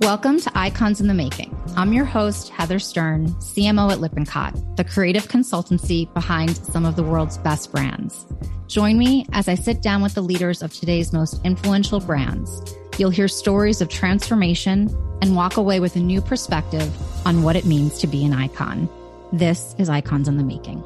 Welcome to Icons in the Making. I'm your host, Heather Stern, CMO at Lippincott, the creative consultancy behind some of the world's best brands. Join me as I sit down with the leaders of today's most influential brands. You'll hear stories of transformation and walk away with a new perspective on what it means to be an icon. This is Icons in the Making.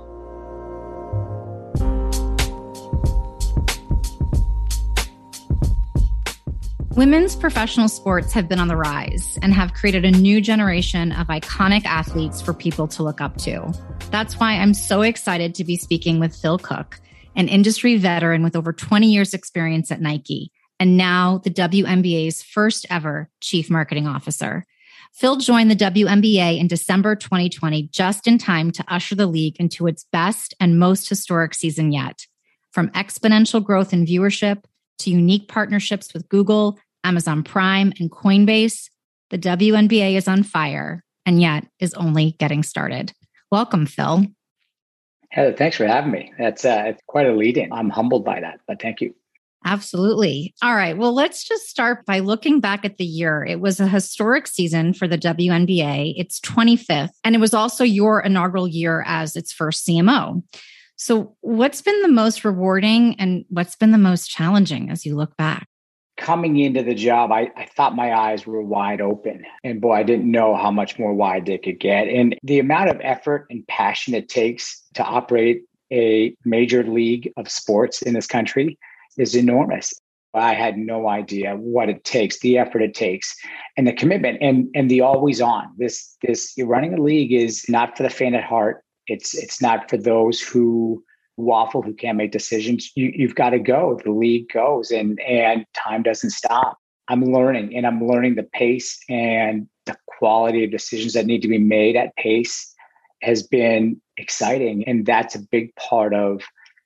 Women's professional sports have been on the rise and have created a new generation of iconic athletes for people to look up to. That's why I'm so excited to be speaking with Phil Cook, an industry veteran with over 20 years experience at Nike, and now the WNBA's first ever Chief Marketing Officer. Phil joined the WNBA in December 2020, just in time to usher the league into its best and most historic season yet. From exponential growth in viewership to unique partnerships with Google, Amazon Prime, and Coinbase, the WNBA is on fire and yet is only getting started. Welcome, Phil. Heather, thanks for having me. That's quite a lead-in. I'm humbled by that, but thank you. Absolutely. All right. Well, let's just start by looking back at the year. It was a historic season for the WNBA. It's 25th, and it was also your inaugural year as its first CMO. So what's been the most rewarding and what's been the most challenging as you look back? Coming into the job, I thought my eyes were wide open. And boy, I didn't know how much more wide they could get. And the amount of effort and passion it takes to operate a major league of sports in this country is enormous. I had no idea what it takes, the effort it takes, and the commitment and the always on. This running a league is not for the faint at heart. It's not for those who waffle, who can't make decisions. You've got to go. The league goes and time doesn't stop. I'm learning the pace and the quality of decisions that need to be made at pace has been exciting. And that's a big part of,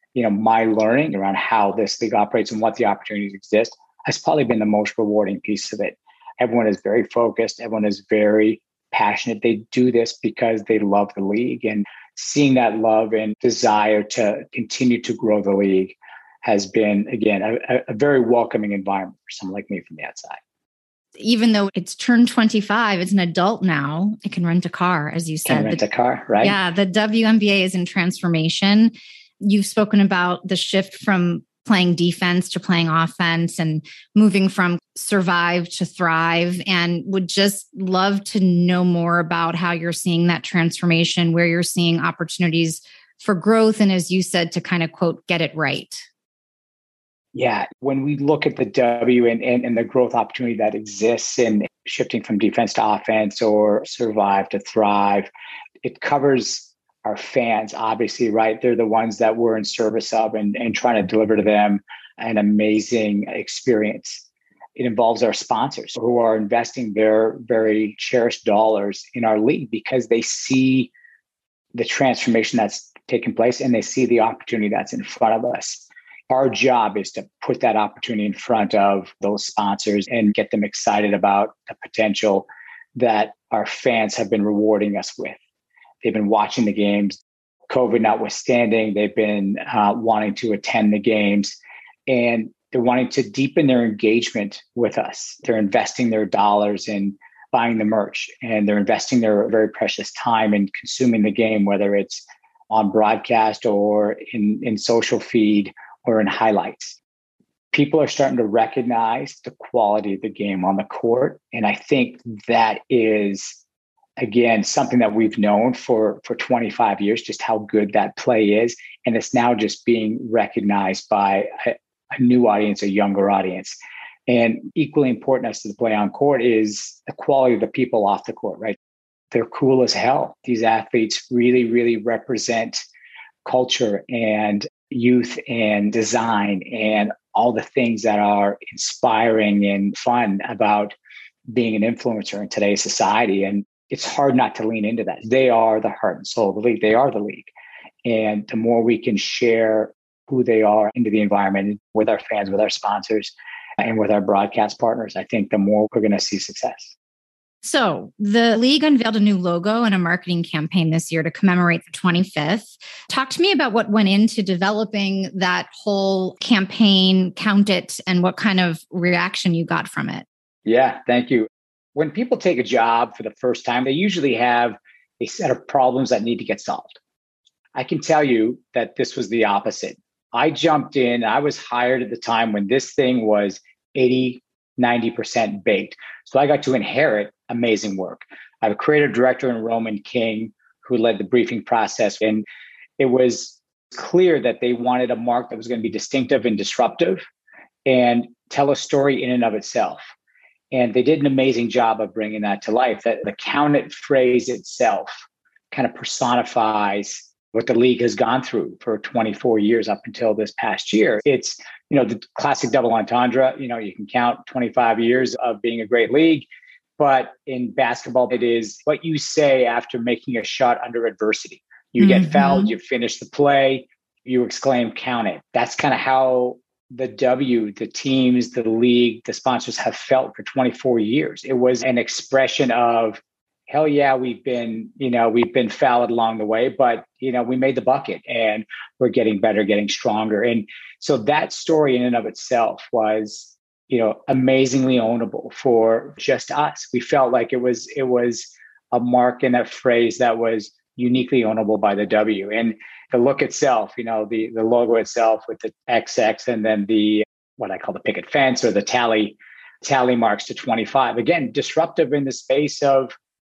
my learning around how this league operates and what the opportunities exist has probably been the most rewarding piece of it. Everyone is very focused. Everyone is very passionate. They do this because they love the league, and seeing that love and desire to continue to grow the league has been, again, a very welcoming environment for someone like me from the outside. Even though it's turned 25, it's an adult now. It can rent a car, as you said. Can rent a car, right? Yeah, the WNBA is in transformation. You've spoken about the shift from playing defense to playing offense and moving from survive to thrive, and would just love to know more about how you're seeing that transformation, where you're seeing opportunities for growth. And as you said, to kind of quote, get it right. Yeah. When we look at the W and the growth opportunity that exists in shifting from defense to offense or survive to thrive, it covers our fans, obviously, right? They're the ones that we're in service of and trying to deliver to them an amazing experience. It involves our sponsors who are investing their very cherished dollars in our league because they see the transformation that's taken place and they see the opportunity that's in front of us. Our job is to put that opportunity in front of those sponsors and get them excited about the potential that our fans have been rewarding us with. They've been watching the games, COVID notwithstanding. They've been wanting to attend the games, and they're wanting to deepen their engagement with us. They're investing their dollars in buying the merch, and they're investing their very precious time in consuming the game, whether it's on broadcast or in social feed or in highlights. People are starting to recognize the quality of the game on the court. And I think that is, again, something that we've known for 25 years, just how good that play is. And it's now just being recognized by a new audience, a younger audience. And equally important as to the play on court is the quality of the people off the court, right? They're cool as hell. These athletes really, really represent culture and youth and design and all the things that are inspiring and fun about being an influencer in today's society. And it's hard not to lean into that. They are the heart and soul of the league. They are the league. And the more we can share who they are into the environment with our fans, with our sponsors, and with our broadcast partners, I think the more we're going to see success. So the league unveiled a new logo and a marketing campaign this year to commemorate the 25th. Talk to me about what went into developing that whole campaign, Count It, and what kind of reaction you got from it. Yeah, thank you. when people take a job for the first time, they usually have a set of problems that need to get solved. I can tell you that this was the opposite. I jumped in, I was hired at the time when this thing was 80, 90% baked. So I got to inherit amazing work. I have a creative director in Roman King who led the briefing process. And it was clear that they wanted a mark that was going to be distinctive and disruptive and tell a story in and of itself. And they did an amazing job of bringing that to life. That the count it phrase itself kind of personifies what the league has gone through for 24 years up until this past year. It's, the classic double entendre. You can count 25 years of being a great league. But in basketball, it is what you say after making a shot under adversity. You get fouled, you finish the play, you exclaim, count it. That's kind of how the teams, the league, the sponsors have felt for 24 years. It was an expression of, hell yeah, we've been fouled along the way, but we made the bucket and we're getting better, getting stronger. And so that story in and of itself was, amazingly ownable for just us. We felt like it was a mark and a phrase that was uniquely ownable by the W. And the look itself, the logo itself with the XX and then the what I call the picket fence or the tally marks to 25. Again, disruptive in the space of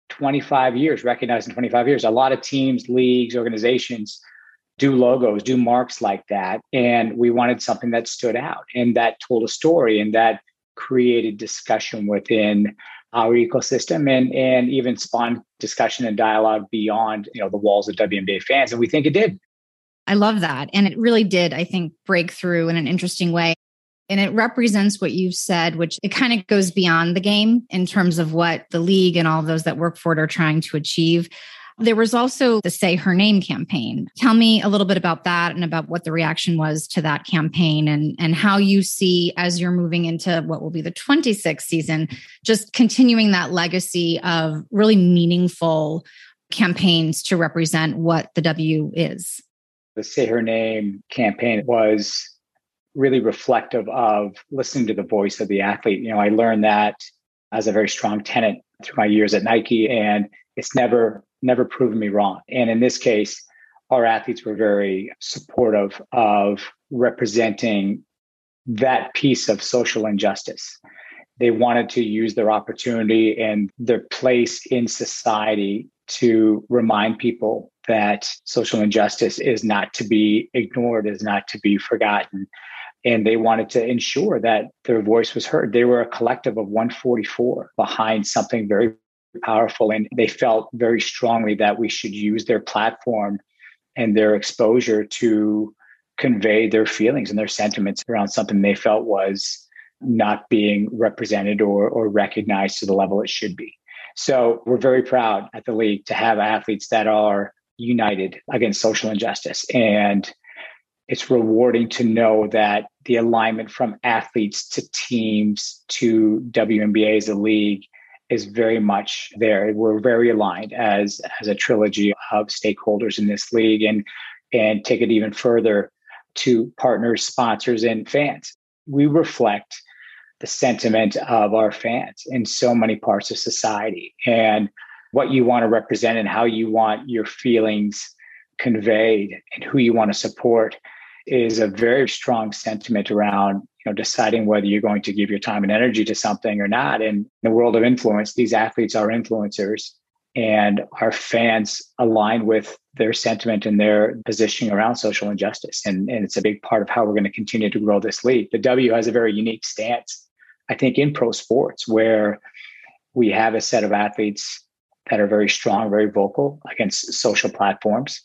25 years, recognized in 25 years. A lot of teams, leagues, organizations do logos, do marks like that. And we wanted something that stood out and that told a story and that created discussion within our ecosystem and even spawned discussion and dialogue beyond, the walls of WNBA fans. And we think it did. I love that. And it really did, I think, break through in an interesting way. And it represents what you've said, which it kind of goes beyond the game in terms of what the league and all those that work for it are trying to achieve. There was also the Say Her Name campaign. Tell me a little bit about that and about what the reaction was to that campaign and how you see as you're moving into what will be the 26th season, just continuing that legacy of really meaningful campaigns to represent what the W is. The Say Her Name campaign was really reflective of listening to the voice of the athlete. I learned that as a very strong tenet through my years at Nike, and it's never proven me wrong. And in this case, our athletes were very supportive of representing that piece of social injustice. They wanted to use their opportunity and their place in society to remind people that social injustice is not to be ignored, is not to be forgotten. And they wanted to ensure that their voice was heard. They were a collective of 144 behind something very powerful. And they felt very strongly that we should use their platform and their exposure to convey their feelings and their sentiments around something they felt was not being represented or recognized to the level it should be. So we're very proud at the league to have athletes that are united against social injustice. And it's rewarding to know that the alignment from athletes to teams to WNBA as a league is very much there. We're very aligned as a trilogy of stakeholders in this league and take it even further to partners, sponsors, and fans. We reflect the sentiment of our fans in so many parts of society and what you want to represent and how you want your feelings conveyed and who you want to support is a very strong sentiment around deciding whether you're going to give your time and energy to something or not. And in the world of influence, these athletes are influencers and our fans align with their sentiment and their positioning around social injustice. And it's a big part of how we're going to continue to grow this league. The W has a very unique stance, I think, in pro sports, where we have a set of athletes that are very strong, very vocal against social platforms,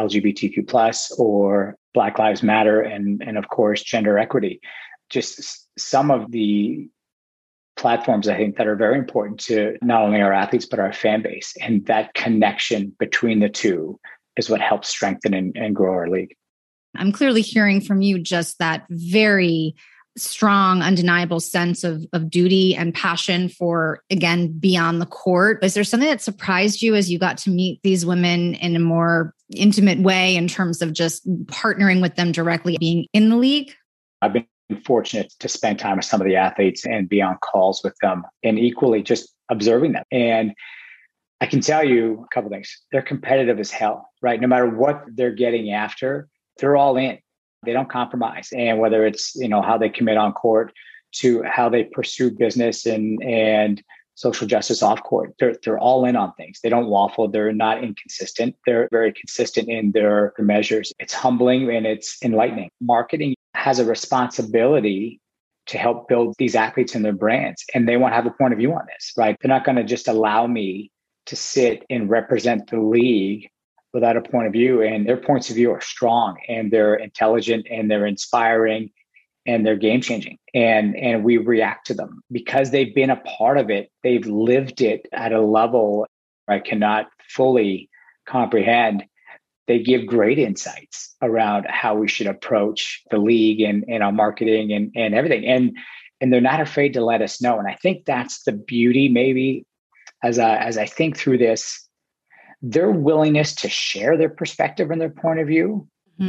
LGBTQ+, or Black Lives Matter, and of course, gender equity. Just some of the platforms, I think, that are very important to not only our athletes, but our fan base. And that connection between the two is what helps strengthen and grow our league. I'm clearly hearing from you just that very strong, undeniable sense of duty and passion for, again, beyond the court. Is there something that surprised you as you got to meet these women in a more intimate way in terms of just partnering with them directly, being in the league? I've been fortunate to spend time with some of the athletes and be on calls with them. And equally, just observing them. And I can tell you a couple things. They're competitive as hell, right? No matter what they're getting after, they're all in. They don't compromise. And whether it's, how they commit on court to how they pursue business and social justice off court, they're all in on things. They don't waffle. They're not inconsistent. They're very consistent in their measures. It's humbling and it's enlightening. Marketing has a responsibility to help build these athletes and their brands. And they want to have a point of view on this, right? They're not going to just allow me to sit and represent the league without a point of view. And their points of view are strong and they're intelligent and they're inspiring and they're game changing. And we react to them because they've been a part of it. They've lived it at a level I cannot fully comprehend. They give great insights around how we should approach the league and our marketing and everything. And they're not afraid to let us know. And I think that's the beauty, maybe, as I think through this, their willingness to share their perspective and their point of view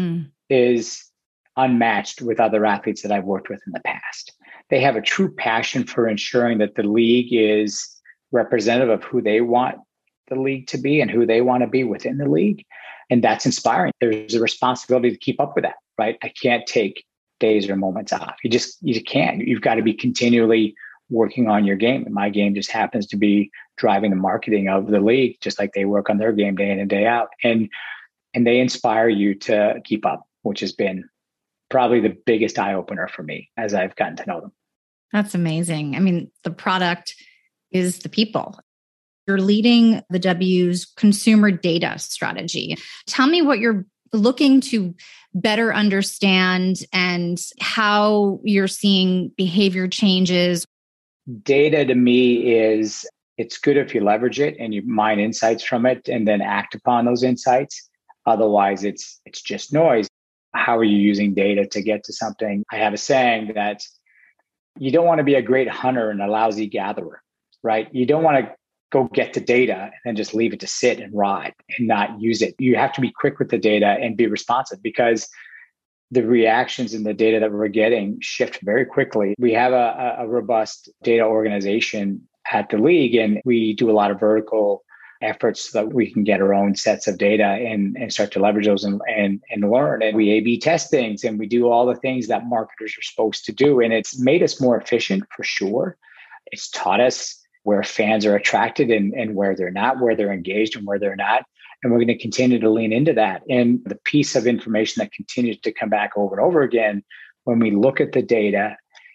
is unmatched with other athletes that I've worked with in the past. They have a true passion for ensuring that the league is representative of who they want the league to be and who they want to be within the league. And that's inspiring. There's a responsibility to keep up with that, right? I can't take days or moments off. You can't. You've got to be continually working on your game. And my game just happens to be driving the marketing of the league, just like they work on their game day in and day out. And they inspire you to keep up, which has been probably the biggest eye opener for me as I've gotten to know them. That's amazing. I mean, the product is the people. You're leading the W's consumer data strategy. Tell me what you're looking to better understand and how you're seeing behavior changes. Data to me it's good if you leverage it and you mine insights from it and then act upon those insights. Otherwise, it's just noise. How are you using data to get to something? I have a saying that you don't want to be a great hunter and a lousy gatherer, right? You don't want to go get the data and then just leave it to sit and rot and not use it. You have to be quick with the data and be responsive because the reactions in the data that we're getting shift very quickly. We have a robust data organization at the league, and we do a lot of vertical efforts so that we can get our own sets of data and start to leverage those and learn. And we A/B test things and we do all the things that marketers are supposed to do. And it's made us more efficient for sure. It's taught us where fans are attracted and where they're not, where they're engaged and where they're not. And we're going to continue to lean into that. And the piece of information that continues to come back over and over again when we look at the data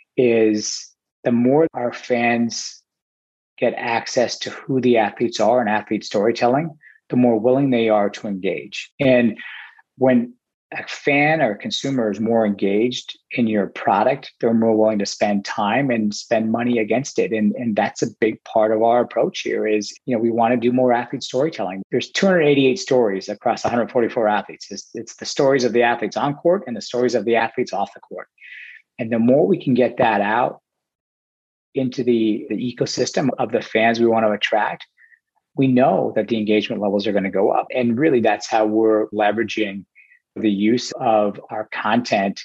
is the more our fans get access to who the athletes are and athlete storytelling, the more willing they are to engage. And when a fan or a consumer is more engaged in your product, they're more willing to spend time and spend money against it. And that's a big part of our approach here is, we want to do more athlete storytelling. There's 288 stories across 144 athletes. It's the stories of the athletes on court and the stories of the athletes off the court. And the more we can get that out into the ecosystem of the fans we want to attract, we know that the engagement levels are going to go up. And really, that's how we're leveraging the use of our content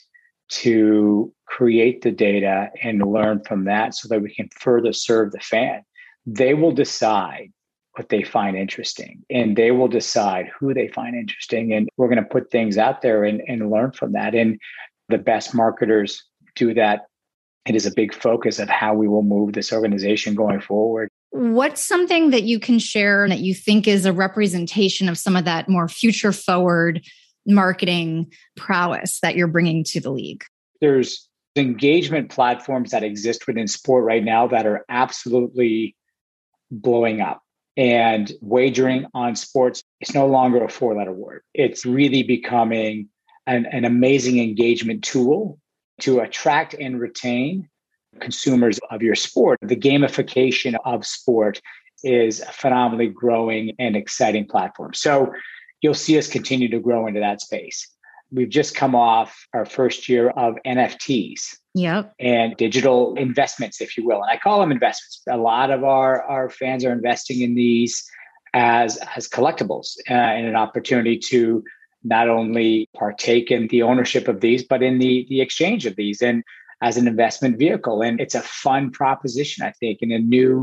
to create the data and learn from that so that we can further serve the fan. They will decide what they find interesting and they will decide who they find interesting. And we're going to put things out there and learn from that. And the best marketers do that. It is a big focus of how we will move this organization going forward. What's something that you can share that you think is a representation of some of that more future forward marketing prowess that you're bringing to the league? There's engagement platforms that exist within sport right now that are absolutely blowing up. And wagering on sports is no longer a four-letter word. It's really becoming an amazing engagement tool to attract and retain consumers of your sport. The gamification of sport is a phenomenally growing and exciting platform. So you'll see us continue to grow into that space. We've just come off our first year of NFTs. Yep. And digital investments, if you will. And I call them investments. A lot of our fans are investing in these as collectibles and an opportunity to not only partake in the ownership of these, but in the exchange of these and as an investment vehicle. And it's a fun proposition, I think, and a new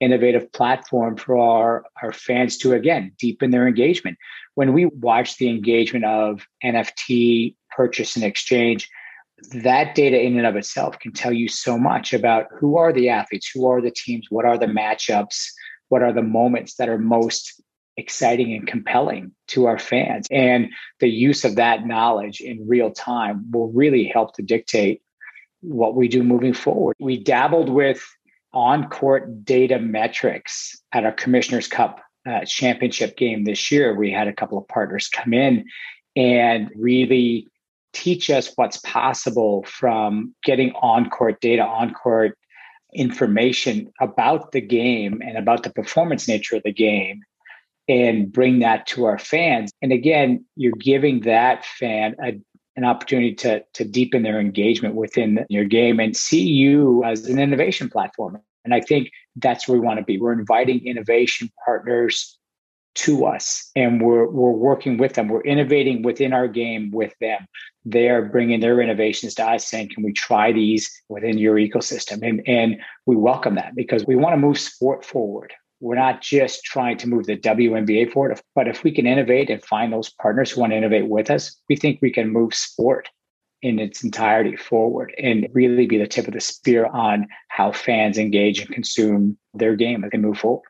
innovative platform for our fans to, again, deepen their engagement. When we watch the engagement of NFT purchase and exchange, that data in and of itself can tell you so much about who are the athletes, who are the teams, what are the matchups, what are the moments that are most exciting and compelling to our fans. And the use of that knowledge in real time will really help to dictate what we do moving forward. We dabbled with on-court data metrics at our Commissioner's Cup championship game this year. We had a couple of partners come in and really teach us what's possible from getting on-court data, on-court information about the game and about the performance nature of the game, and bring that to our fans. And again, you're giving that fan an opportunity to deepen their engagement within your game and see you as an innovation platform. And I think that's where we want to be. We're inviting innovation partners to us, and we're working with them. We're innovating within our game with them. They're bringing their innovations to us saying, can we try these within your ecosystem? And we welcome that because we want to move sport forward. We're not just trying to move the WNBA forward, but if we can innovate and find those partners who want to innovate with us, we think we can move sport in its entirety forward and really be the tip of the spear on how fans engage and consume their game as they move forward.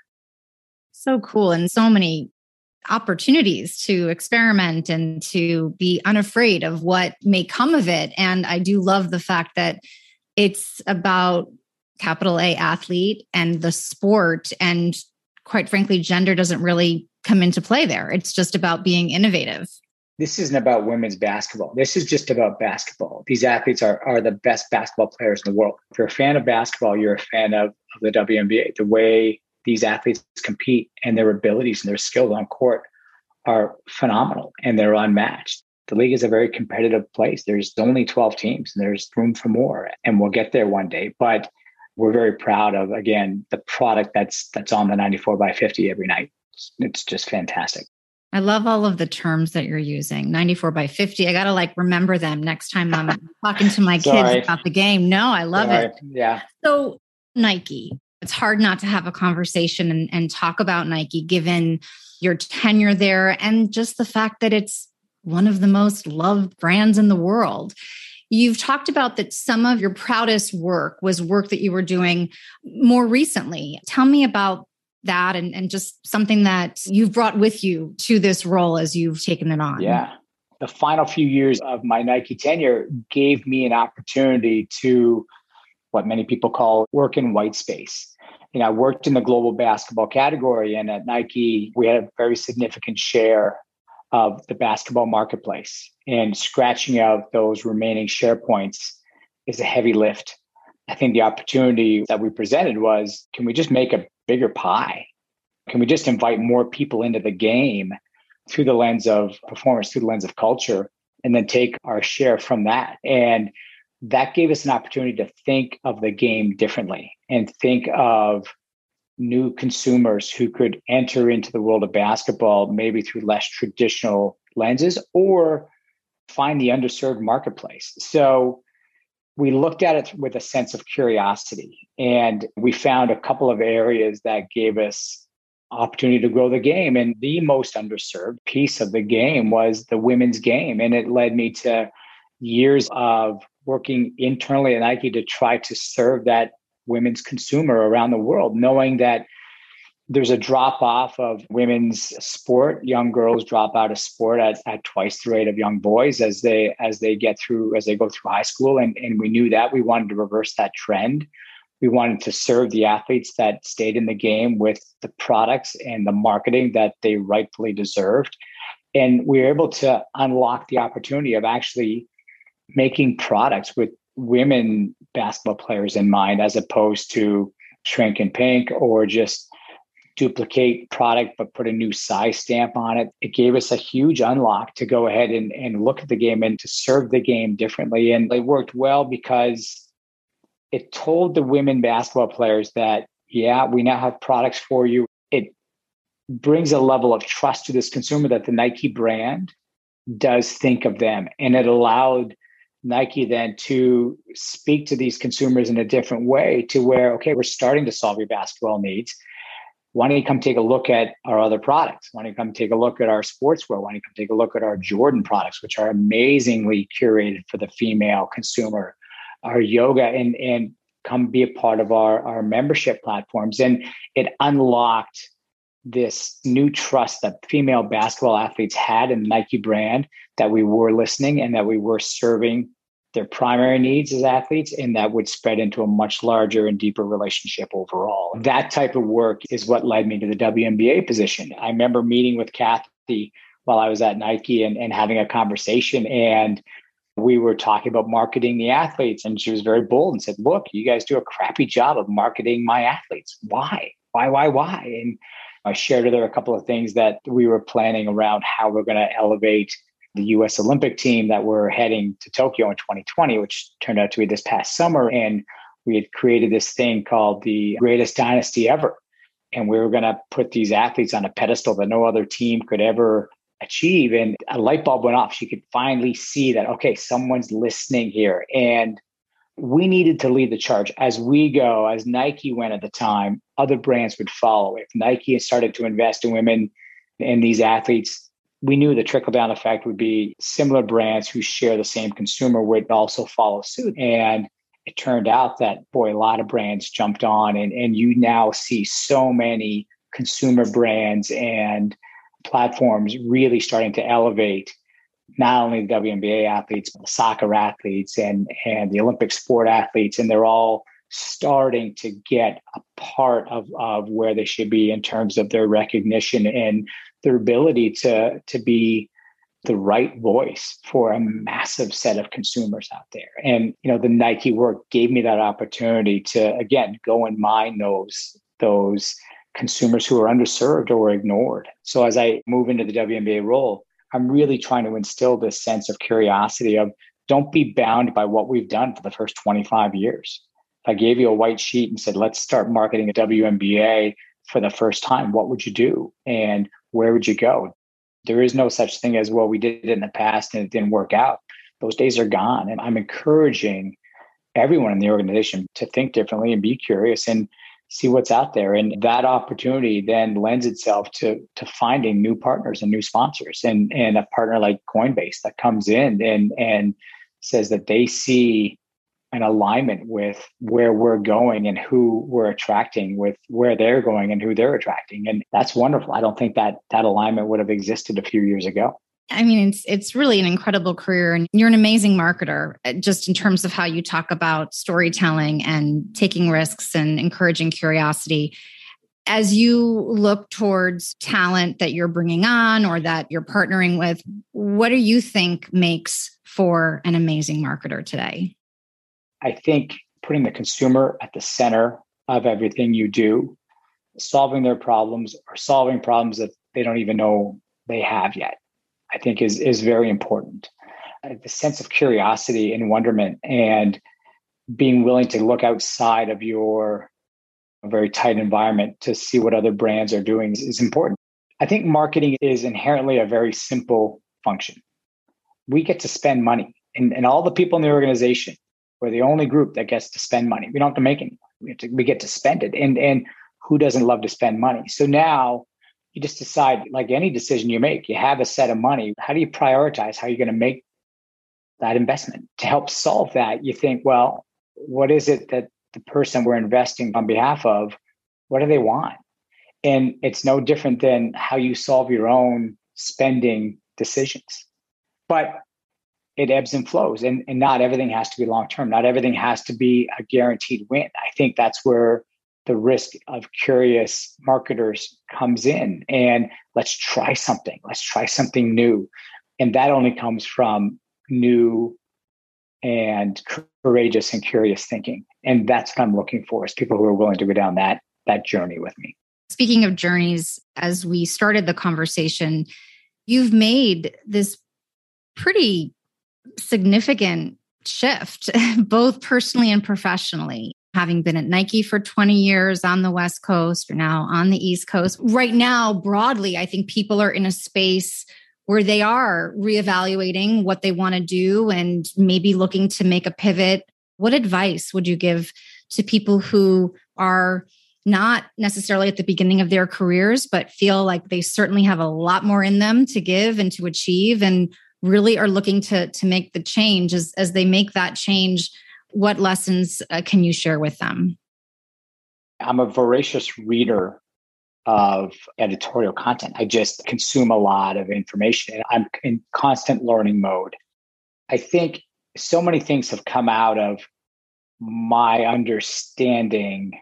So cool. And so many opportunities to experiment and to be unafraid of what may come of it. And I do love the fact that it's about capital A athlete and the sport. And quite frankly, gender doesn't really come into play there. It's just about being innovative. This isn't about women's basketball. This is just about basketball. These athletes are the best basketball players in the world. If you're a fan of basketball, you're a fan of the WNBA. The way these athletes compete and their abilities and their skills on court are phenomenal and they're unmatched. The league is a very competitive place. There's only 12 teams and there's room for more, and we'll get there one day. But we're very proud of, again, the product that's on the 94x50 every night. It's just fantastic. I love all of the terms that you're using. 94x50. I got to remember them next time I'm talking to my kids about the game. No, I love it. Yeah. So Nike, it's hard not to have a conversation and talk about Nike, given your tenure there and just the fact that it's one of the most loved brands in the world. You've talked about that some of your proudest work was work that you were doing more recently. Tell me about that and just something that you've brought with you to this role as you've taken it on. Yeah. The final few years of my Nike tenure gave me an opportunity to what many people call work in white space. I worked in the global basketball category, and at Nike, we had a very significant share of the basketball marketplace, and scratching out those remaining share points is a heavy lift. I think the opportunity that we presented was, can we just make a bigger pie? Can we just invite more people into the game through the lens of performance, through the lens of culture, and then take our share from that? And that gave us an opportunity to think of the game differently and think of new consumers who could enter into the world of basketball, maybe through less traditional lenses, or find the underserved marketplace. So we looked at it with a sense of curiosity, and we found a couple of areas that gave us opportunity to grow the game. And the most underserved piece of the game was the women's game. And it led me to years of working internally at Nike to try to serve that women's consumer around the world, knowing that there's a drop off of women's sport. Young girls drop out of sport at twice the rate of young boys as they go through high school. And we knew that. We wanted to reverse that trend. We wanted to serve the athletes that stayed in the game with the products and the marketing that they rightfully deserved. And we were able to unlock the opportunity of actually making products with women basketball players in mind, as opposed to shrink and pink or just duplicate product but put a new size stamp on it. It gave us a huge unlock to go ahead and look at the game and to serve the game differently. And it worked well because it told the women basketball players that, yeah, we now have products for you. It brings a level of trust to this consumer that the Nike brand does think of them. And it allowed Nike then to speak to these consumers in a different way to where, okay, we're starting to solve your basketball needs. Why don't you come take a look at our other products? Why don't you come take a look at our sportswear? Why don't you come take a look at our Jordan products, which are amazingly curated for the female consumer, our yoga, and come be a part of our membership platforms. And it unlocked this new trust that female basketball athletes had in the Nike brand, that we were listening and that we were serving their primary needs as athletes, and that would spread into a much larger and deeper relationship overall. That type of work is what led me to the WNBA position. I remember meeting with Kathy while I was at Nike and having a conversation, and we were talking about marketing the athletes, and she was very bold and said, look, you guys do a crappy job of marketing my athletes. Why? And I shared with her a couple of things that we were planning around how we're going to elevate the U.S. Olympic team that were heading to Tokyo in 2020, which turned out to be this past summer. And we had created this thing called the greatest dynasty ever. And we were going to put these athletes on a pedestal that no other team could ever achieve. And a light bulb went off. She could finally see that, okay, someone's listening here. And we needed to lead the charge. As we go, as Nike went at the time, other brands would follow. If Nike started to invest in women and these athletes, we knew the trickle-down effect would be similar brands who share the same consumer would also follow suit. And it turned out that, boy, a lot of brands jumped on, and you now see so many consumer brands and platforms really starting to elevate not only the WNBA athletes, but the soccer athletes and the Olympic sport athletes. And they're all starting to get a part of where they should be in terms of their recognition and their ability to be the right voice for a massive set of consumers out there. And, the Nike work gave me that opportunity to, again, go and mine those consumers who are underserved or ignored. So as I move into the WNBA role, I'm really trying to instill this sense of curiosity of don't be bound by what we've done for the first 25 years. If I gave you a white sheet and said, let's start marketing a WNBA for the first time, what would you do? And where would you go? There is no such thing as, well, we did it in the past and it didn't work out. Those days are gone. And I'm encouraging everyone in the organization to think differently and be curious and see what's out there. And that opportunity then lends itself to finding new partners and new sponsors, and a partner like Coinbase that comes in and says that they see an alignment with where we're going and who we're attracting with where they're going and who they're attracting. And that's wonderful. I don't think that alignment would have existed a few years ago. I mean, it's really an incredible career, and you're an amazing marketer, just in terms of how you talk about storytelling and taking risks and encouraging curiosity. As you look towards talent that you're bringing on or that you're partnering with, what do you think makes for an amazing marketer today? I think putting the consumer at the center of everything you do, solving their problems or solving problems that they don't even know they have yet, I think is very important. The sense of curiosity and wonderment and being willing to look outside of your very tight environment to see what other brands are doing is important. I think marketing is inherently a very simple function. We get to spend money, and all the people in the organization, we're the only group that gets to spend money. We don't have to make any. We get to spend it. And who doesn't love to spend money? So now you just decide, like any decision you make, you have a set of money. How do you prioritize how you're going to make that investment? To help solve that, you think, well, what is it that the person we're investing on behalf of, what do they want? And it's no different than how you solve your own spending decisions. But it ebbs and flows, and not everything has to be long-term. Not everything has to be a guaranteed win. I think that's where the risk of curious marketers comes in. And let's try something. Let's try something new. And that only comes from new and courageous and curious thinking. And that's what I'm looking for, is people who are willing to go down that journey with me. Speaking of journeys, as we started the conversation, you've made this pretty significant shift, both personally and professionally. Having been at Nike for 20 years on the West Coast, or now on the East Coast. Right now, broadly, I think people are in a space where they are reevaluating what they want to do and maybe looking to make a pivot, what advice would you give to people who are not necessarily at the beginning of their careers, but feel like they certainly have a lot more in them to give and to achieve and really are looking to make the change? As they make that change, what lessons can you share with them? I'm a voracious reader of editorial content. I just consume a lot of information. I'm in constant learning mode. I think so many things have come out of my understanding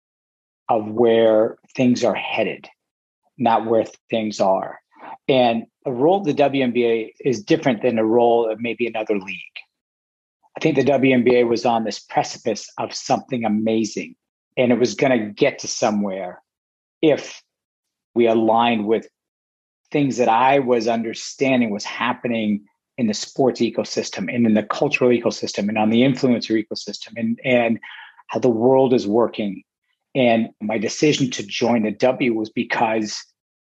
of where things are headed, not where things are. And the role of the WNBA is different than a role of maybe another league. I think the WNBA was on this precipice of something amazing, and it was going to get to somewhere if we aligned with things that I was understanding was happening in the sports ecosystem and in the cultural ecosystem and on the influencer ecosystem and how the world is working. And my decision to join the W was because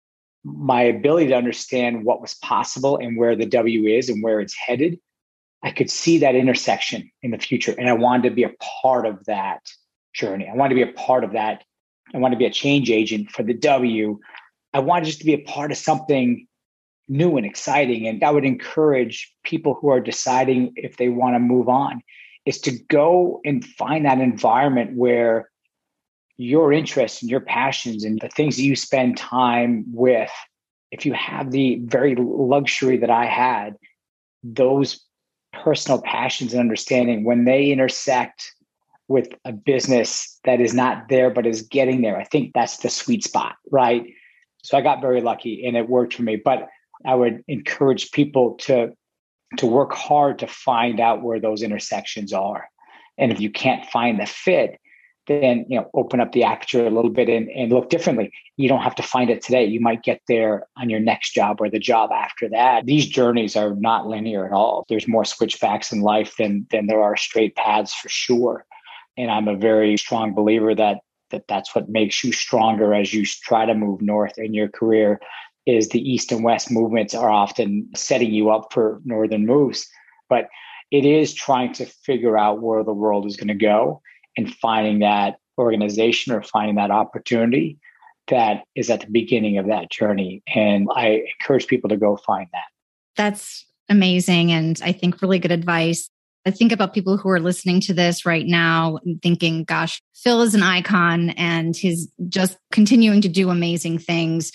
my ability to understand what was possible and where the W is and where it's headed, I could see that intersection in the future. And I wanted to be a part of that journey. I wanted to be a part of that. I wanted to be a change agent for the W. I wanted just to be a part of something new and exciting. And I would encourage people who are deciding if they want to move on is to go and find that environment where your interests and your passions and the things that you spend time with, if you have the very luxury that I had, those personal passions and understanding, when they intersect with a business that is not there but is getting there, I think that's the sweet spot, right? So I got very lucky and it worked for me. But I would encourage people to work hard to find out where those intersections are. And if you can't find the fit, then open up the aperture a little bit and look differently. You don't have to find it today. You might get there on your next job or the job after that. These journeys are not linear at all. There's more switchbacks in life than there are straight paths for sure. And I'm a very strong believer that that's what makes you stronger as you try to move north in your career. Is the East and West movements are often setting you up for northern moves, but it is trying to figure out where the world is going to go and finding that organization or finding that opportunity that is at the beginning of that journey. And I encourage people to go find that. That's amazing. And I think really good advice. I think about people who are listening to this right now and thinking, gosh, Phil is an icon and he's just continuing to do amazing things.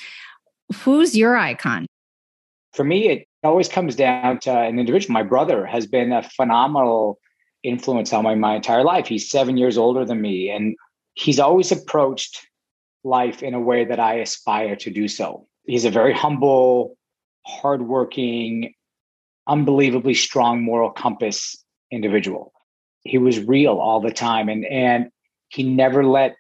Who's your icon? For me, it always comes down to an individual. My brother has been a phenomenal influence on my entire life. He's 7 years older than me, and he's always approached life in a way that I aspire to do so. He's a very humble, hardworking, unbelievably strong moral compass individual. He was real all the time, and he never let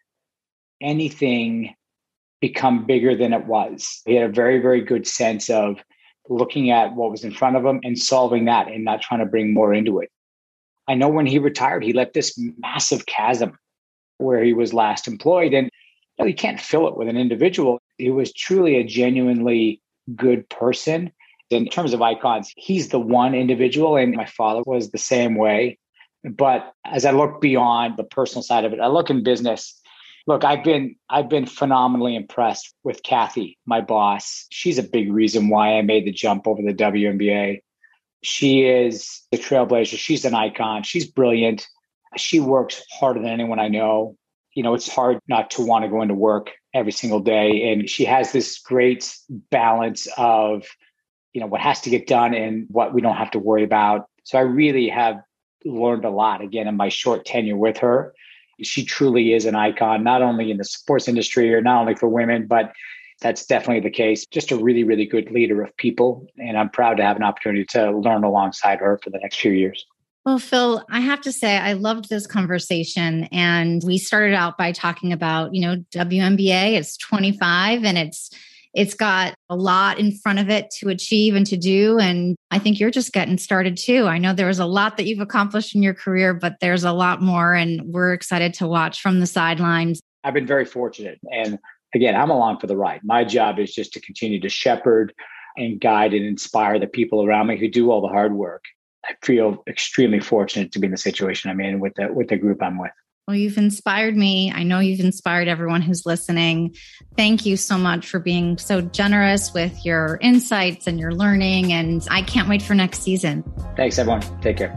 anything become bigger than it was. He had a very, very good sense of looking at what was in front of him and solving that and not trying to bring more into it. I know when he retired, he left this massive chasm where he was last employed, and you can't fill it with an individual. He was truly a genuinely good person. In terms of icons, he's the one individual, and my father was the same way. But as I look beyond the personal side of it, I look in business. Look, I've been phenomenally impressed with Kathy, my boss. She's a big reason why I made the jump over the WNBA. She is the trailblazer. She's an icon. She's brilliant. She works harder than anyone I know. It's hard not to want to go into work every single day. And she has this great balance of, what has to get done and what we don't have to worry about. So I really have learned a lot, again, in my short tenure with her. She truly is an icon, not only in the sports industry or not only for women, but that's definitely the case. Just a really, really good leader of people. And I'm proud to have an opportunity to learn alongside her for the next few years. Well, Phil, I have to say, I loved this conversation. And we started out by talking about, WNBA, it's 25 and it's got a lot in front of it to achieve and to do. And I think you're just getting started too. I know there was a lot that you've accomplished in your career, but there's a lot more. And we're excited to watch from the sidelines. I've been very fortunate. And again, I'm along for the ride. My job is just to continue to shepherd and guide and inspire the people around me who do all the hard work. I feel extremely fortunate to be in the situation I'm in with the group I'm with. Well, you've inspired me. I know you've inspired everyone who's listening. Thank you so much for being so generous with your insights and your learning. And I can't wait for next season. Thanks, everyone. Take care.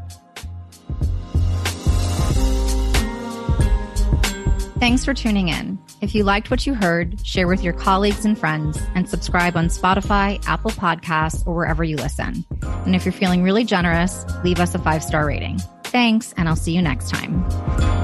Thanks for tuning in. If you liked what you heard, share with your colleagues and friends, and subscribe on Spotify, Apple Podcasts, or wherever you listen. And if you're feeling really generous, leave us a 5-star rating. Thanks, and I'll see you next time.